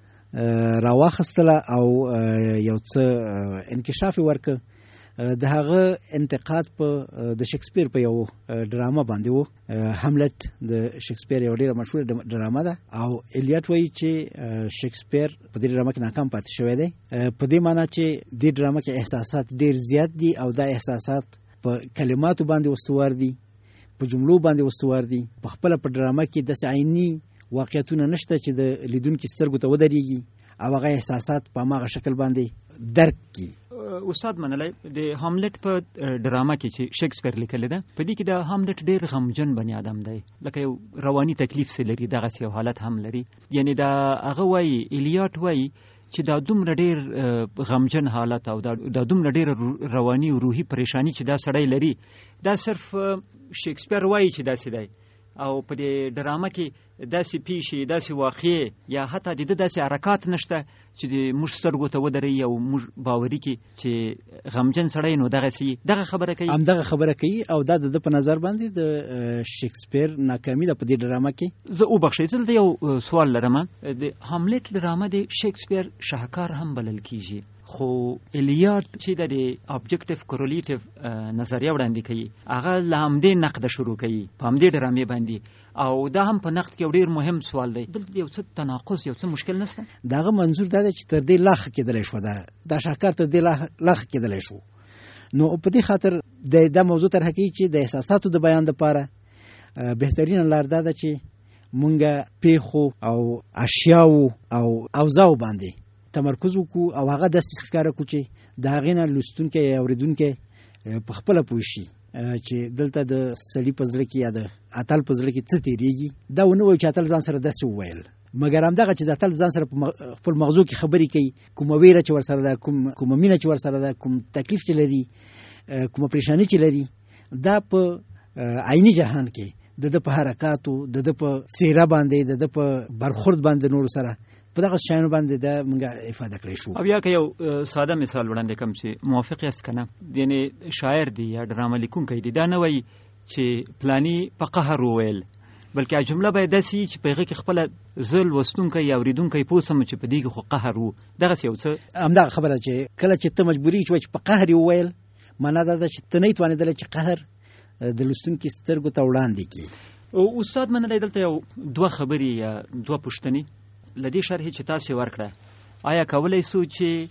راواخستله او یو څه انکشاف ورکه. د هغه انتقاد په د شکسپیر په یو ډرامه باندې و، هملت د شکسپیر یو ډیره مشهوره ډرامه ده. او الیوت وایي چې شکسپیر په دې ډرامه کې ناکام پاتې شوی دی، په دې معنی چې دې ډرامه کې احساسات ډیر زیات دي او دا احساسات په کلماتو باندې استوار دي، په جملو باندې استوار دي. په خپله په ډرامه کې داسې عیني واقعیتونه نشته چې د لیدونکي سترګو ته ودرېږي او هغه احساسات په هماغه شکل باندې درک کړي. استاد منلی د هاملت په ډرامه کې چې شکسپیر لیکلې ده، په دې کې د هاملت ډېر غمجن بني آدم دی، لکه یو رواني تکلیف څه لري، دغسې یو حالت هم لري. یعنی دا هغه وایي، الیاټ وایي چې دا دومره ډېر غمجن حالت او دا دومره ډېر رواني او روحي پریشانی چې دا سړی لري، دا صرف شکسپیر وایي چې داسې دی. او په دې ډرامه کې داسې پیښې، داسې واقعې یا حتی د ده داسې حرکات نشته چې د موږ سترګو ته ودرېږي او موږ باوري کړي چې غمجن سړی نو دغسې دغه خبره کوي. همدغه خبره کوي. او دا د ده په نظر باندې د شکسپیر ناکامي ده په دې ډرامه کې. زه وبخښئ، دلته یو سوال لرم. د هاملت ډرامه د شکسپیر شاهکار هم بلل کېږي، خو الیاټ چې د ابجکټیو کوریلیټیو نظریه وړاندې کوي، هغه له همدې نقده شروع کوي په همدې ډرامې باندې. او دا هم په نقد کې یو ډېر مهم سوال دی. دلته یو څه تناقض، یو څه مشکل نشته؟ د هغه منظور دا دی چې تر دې لاښه کېدلی شوه، دا شاهکار تر دې لاښه کېدلی شو. نو په دې خاطر دا موضوع طرحه کوي چې د احساساتو د بیان دپاره بهترینه لار دا ده چې مونږ پیښو او اشیاو او اوضاعو باندې تمرکز وکړو او هغه داسې ښکاره کړو چې د هغې نه لوستونکی یا اورېدونکی په خپله پوه شي چې دلته د سړي په زړه کې یا د اتل په زړه کې څه تېرېږي. دا ونه وایو چې اتل ځان سره داسې وویل، مګر همدغه چې د اتل ځان سره په خپل مغزو کې خبرې کوي، کومه ویره چې ورسره ده، کومه مینه چې ورسره ده، کوم تکلیف چې لري، کومه پریشاني چې لري، دا په عیني جهان کې د ده په حرکاتو، د ده په څېره باندې، د ده په برخورد باندې نورو سره په دغه شیانو باندې دا موږ افاده کړی شو. او یا که یو ساده مثال وړاندې کوم چې موافق یاست که نه، یعنې شاعر دی یا ډرامه لیکونکی دی، دا نه وایي چې پلانی په قهر وویل، بلکې جمله باید داسې وي چې په هغې کې خپله زه لوستونکی یا اورېدونکی پوه سم چې په دې کې خو قهر و. دغسې یو څه همدغه خبره چې کله چې ته مجبوري چې چې په قهر یې وویل، معنا دا ده چې ته نه یې توانېدلی چې قهر د لوستونکي سترګو ته وړاندې کړي. استاد منلی دلته یو دوه خبرې یا دوه پوښتنې له دې شرحې چې تاسې ورکړه، آیا کولی سو چې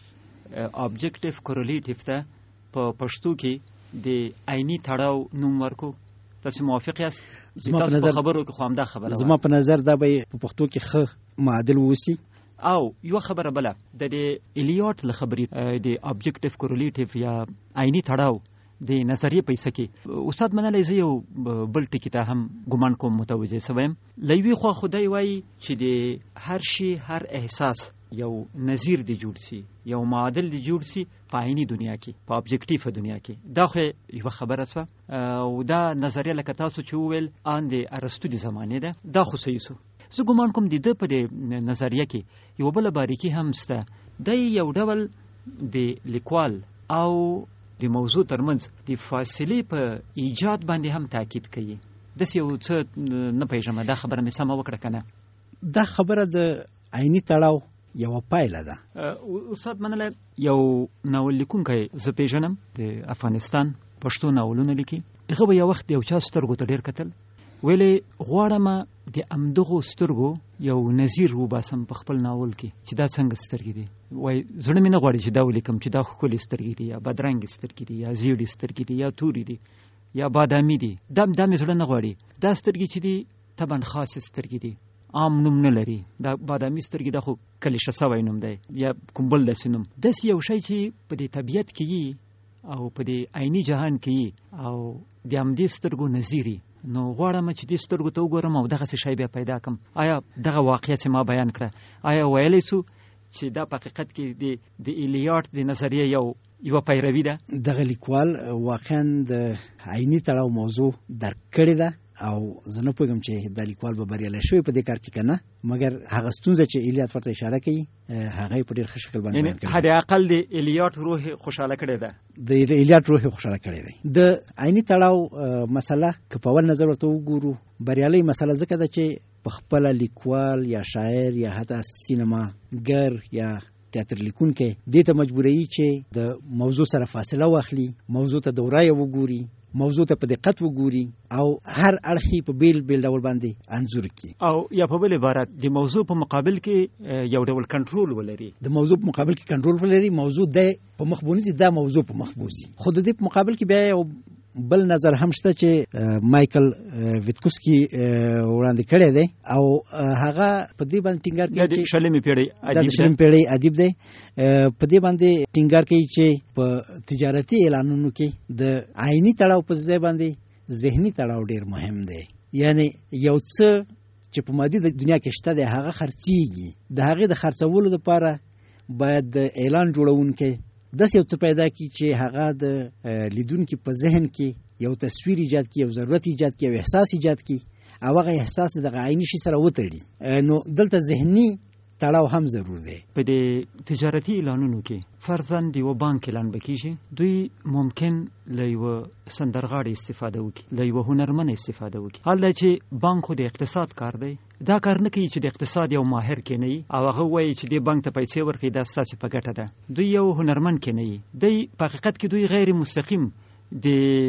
ابجکټیو کوریلیټیو ته په پښتو کې د عیني تړاو نوم ورکو؟ تاسې موافق یاست؟ تاسو په خبرو کې خو همدا خبره وه. زما په نظر دا به په پښتو کې ښه معادل ووسي. او یوه خبره بله، د دې الیاټ له خبرې د ابجکټیو کوریلیټیو یا عیني تړاو د نظریې په حصه کې استاد منلی زه یو بل ټکي ته هم ګمان کوم متوجه سوی یم. له یوې خوا خدای وایي چې د هر شي هر احساس یو نظیر دی جوړ سي، یو معادل دی جوړ سي په عیني دنیا کې، په ابجکټیو دنیا کې. دا خو یو خبره سوه او دا نظریه لکه تاسو چې وویل ان د ارسطو د زمانې ده، دا خو صحیح سو. زه ګمان کوم د ده په دې نظریه کې یو بله باریکي هم شته. دی یو ډول د لیکوال او د موضوع ترمنځ د فاصلې په ایجاد باندې هم تاکید کوي. داسې یو څه نه پېژنم، دا خبره مې سمه وکړه که نه؟ دا خبره د عیني تړاو یوه پایله ده. استاد منله یو ناول لیکونکی زه پېژنم، د افغانستان پښتو ناولونه لیکي. هغه به یو وخت یو چا سترګو ته ډېر کتل، ویلې غواړم د همدغو سترګو یو نظیر وباسم په خپل ناول کې چې دا څنګه سترګې دي. وایي زړه مې نه غواړي چې دا ولیکم چې دا ښکلې سترګې دي یا بدرنګې سترګې دي یا زیړې سترګې دي یا تورې دي یا بادامي دي. دا دا مې زړه نه غواړي. دا سترګې چې دي طبعا خاصې سترګې دي، عام نوم نه لري. دا بادامي سترګې دا خو کلیشه سوی نوم دی یا کوم بل داسې نوم. داسې یو شی چې په دې طبیعت کې یي او په دې عیني جهان کې یي او د همدې سترګو نظیري، نو غواړم چې دې سترګو ته وګورم او دغسې شی بیا پیدا کړم. آیا دغه واقعیت چې ما بیان کړه، آیا ویلی سو چې دا په حقیقت کې د ایلیاټ د نظریې یو یوه پیروي ده؟ دغه لیکوال واقعا د عیني تړاو موضوع درک کړې ده او زه نه پوهېږم چې دا لیکوال به بریالی شوی په دې کار کې که نه، مګر هغه ستونزه چې ایلیاټ ورته اشاره کوي هغه یې په ډېر ښه شکل باندې بیان کړې. حد اقل د ایلیاټ روح خوشحاله کړې ده، د ایلیاټ روح خوشحاله کړې دی. د عیني تړاو مسله که په اول نظر ورته وګورو، بریالۍ مسله ځکه ده چې په خپله لیکوال یا شاعر یا حتی سینماګر یا تیاتر لیکونکی دې ته مجبوروي چې د موضوع سره فاصله واخلي، موضوع ته دورایه وګوري، موضوع ته په دقت وګوري او هر اړخي په بیل بیل ډول باندې انځور کړي، او یا په بل عبارت د موضوع په مقابل کې یو ډول کنټرول ولري. د موضوع په مقابل کې کنټرول ولري، موضوع د په مخ بونیزي، دا موضوع په مخ بوزي. خو د دې په مقابل کې بیا یو بل نظر هم شته چې مایکل ویتکوسکي وړاندې کړی دی او هغه په دې باندې ټینګار کوي چې شلمې پیړۍ ادیب د شلمې پیړۍ ادیب دی. په دې باندې ټینګار کوي چې په تجارتي اعلانونو کې د عیني تړاو په ځای باندې ذهني تړاو ډیر مهم دی. یعنی یو څه چې په مادي دنیا کې شته دی هغه خرڅیږي، د هغې د خرڅولو لپاره باید د اعلان جوړونکی داسې یو څه پیدا کړي چې هغه د لیدونکي په ذهن کې یو تصویر ایجاد کړي، یو ضرورت ایجاد کړي، یو احساس ایجاد کړي او هغه احساس دغه عیني شي سره وتړي. نو دلته ذهني تړاو هم ضرور دی. په دې تجارتي اعلانونو کې فرضاً د یوه بانک اعلان به کېږي، دوی ممکن له یوه سندرغاړې استفاده وکړي، له یوه هنرمن استفاده وکړي. حال دا چې بانک خو د اقتصاد کار دی، دا کار نه کوي چې د اقتصاد یو ماهر کېنوي او هغه وایي چې دې بانک ته پیسې ورکړي دا ستاسې په ګټه ده. دوی یو هنرمن کېنوي، دوی په حقیقت کې دوی غیر مستقیم د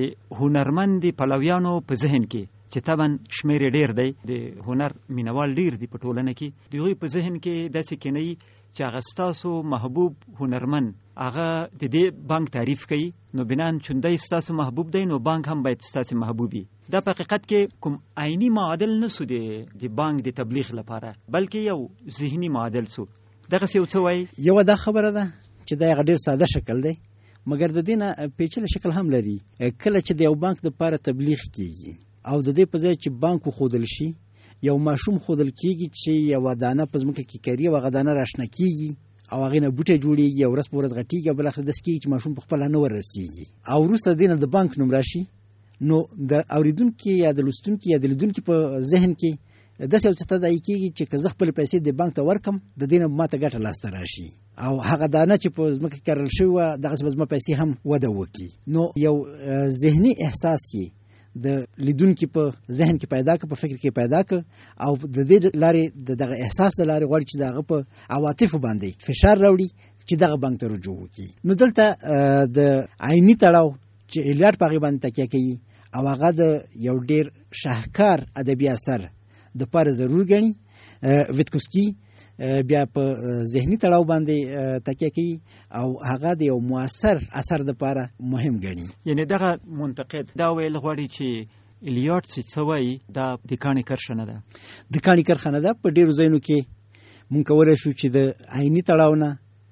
هنرمند پلویانو په ذهن کې چې طبعا شمیر ډیر دی، د هنر مینوال ډیر دی په ټولنه کې، دوی په ذهن کې داسې کېنوي چې هغه ستاسو محبوب هنرمن هغه د دې بانک تعریف کوي، نو بنان چوندی ستاسو محبوب دی نو بانک هم باید ستاسو محبوبي. دا په حقیقت کې کوم عیني معادل نسو دی د بانک د تبلیغ لپاره، بلکې یو ذهني معادل سو. دغه یو څه وایي. یو دا خبره ده چې دا یو ډیر ساده شکل دی، مګر د دې نه پیچلی شکل هم لري. کله چې د یو بانک لپاره تبلیغ کیږي او د دې په ځای چې بانک وښودل شي، یو ماشوم ښودل کیږي چې یوه دانه په ځمکه کې کري او هغه دانه راشنه کیږي او هغې نه بوټی جوړېږي او ورځ په ورځ غټېږي او بالاخره داسې کېږي چې ماشوم په خپله نه ورسېږي او وروسته د دې نه د بانک نوم راشي. نو د اورېدونکي یا د لوستونکي یا د لیدونکي په ذهن کې داسې یو څه تداعي کېږي چې که زه خپلې پیسې د بانک ته ورکړم د دې نه ما ته ګټه لاسته راشي او هغه دانه چې په ځمکه کې کرل شوې وه دغسې به زما پیسې هم وده وکړي. نو یو ذهني احساس یې د لیدونکي په ذهن کې پیدا کړ، په فکر کې پیدا کړ او د دې لارې د دغه احساس د لارې غواړي چې د هغه په عواطفو باندې فشار راوړي چې دغه بانک ته رجوع وکړي. نو دلته د عیني تړاو چې ایلیاټ په هغې باندې تکیه کوي او هغه د یو ډېر شاهکار ادبي اثر دپاره ضرور ګڼي. ویتکوسکي بیا په ذهني تړاو باندې تکیه کوي او هغه د یو مؤثر اثر دپاره مهم ګڼي. یعنی دغه منتقد دا ویل غواړي چې ایلیاټ چې څه وایي دا د کاڼي کرښه نه ده. د کاڼي کرښه نه ده. په ډېرو ځایونو کې مونږ کولی شو چې د عیني تړاو نه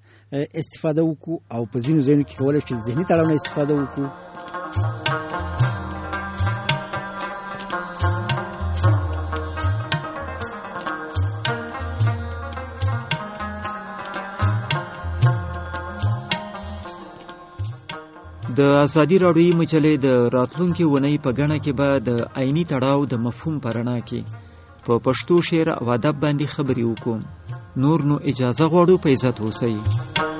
استفاده وکړو او په ځینو ځایونو کې کولی شو چې د ذهني تړاو نه استفاده وکړو. د ازادي راډیوي مجلې د راتلونکي ونې په ګڼه کې به د عیني تړاو د مفهوم په رڼا کې په پښتو شعر او ادب باندې خبرې وکوم. نور نو اجازه غواړو، په عزت اوسئ.